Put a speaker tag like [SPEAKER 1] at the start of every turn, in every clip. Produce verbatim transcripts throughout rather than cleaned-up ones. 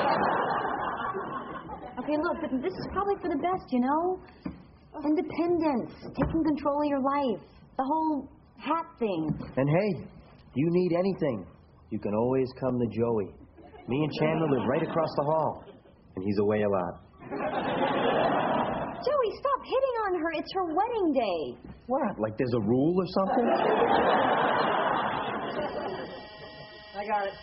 [SPEAKER 1] Okay, look, but this is probably for the best, you know? Independence, taking control of your life, the whole hat thing.
[SPEAKER 2] And hey, if you need anything, you can always come to Joey. Me and Chandler live right across the hall, and he's away a lot.
[SPEAKER 1] Joey, stop hitting on her. It's her wedding day.
[SPEAKER 2] What? Like there's a rule or something?
[SPEAKER 3] I got it.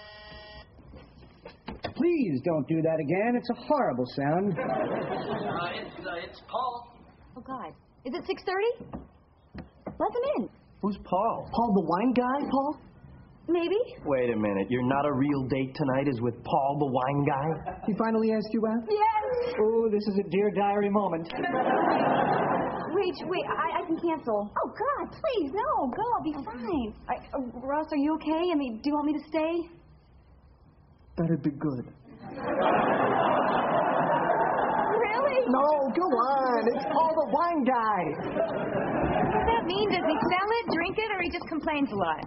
[SPEAKER 3] Please don't do that again. It's a horrible sound.
[SPEAKER 4] Uh, it's, uh, it's Paul.
[SPEAKER 1] Oh, God. Is it six thirty? Let them in.
[SPEAKER 2] Who's Paul?
[SPEAKER 3] Paul the wine guy, Paul?
[SPEAKER 1] Maybe.
[SPEAKER 2] Wait a minute. You're not a real date tonight is with Paul the wine guy?
[SPEAKER 3] He finally asked you out?
[SPEAKER 1] Yes.
[SPEAKER 3] Oh, this is a Dear Diary moment.
[SPEAKER 1] Wait, wait. I, I can cancel. Oh, God, please. No, go. I'll be fine. I, uh, Russ, are you okay? I mean, do you want me to stay?
[SPEAKER 3] That'd be good.
[SPEAKER 1] Really?
[SPEAKER 3] No, go on. It's Paul the wine guy.
[SPEAKER 1] What does that mean? Does he sell it, drink it, or he just complains a lot?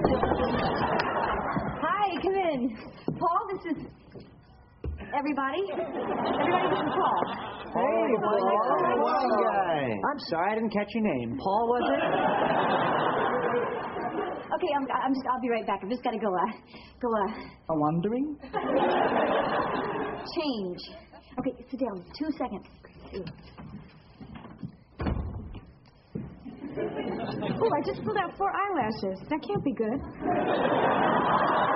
[SPEAKER 1] Hi, come in. Paul, this is... Everybody? Everybody, this is Paul.
[SPEAKER 3] Hey, Paul.
[SPEAKER 2] the wine guy.
[SPEAKER 3] I'm sorry, I didn't catch your name. Paul, was it?
[SPEAKER 1] Okay, I'm, I'm just, I'll be right back. I've just got to go, uh, go, uh...
[SPEAKER 3] A wandering?
[SPEAKER 1] Change. Okay, sit down. Two seconds. Oh, I just pulled out four eyelashes. That can't be good.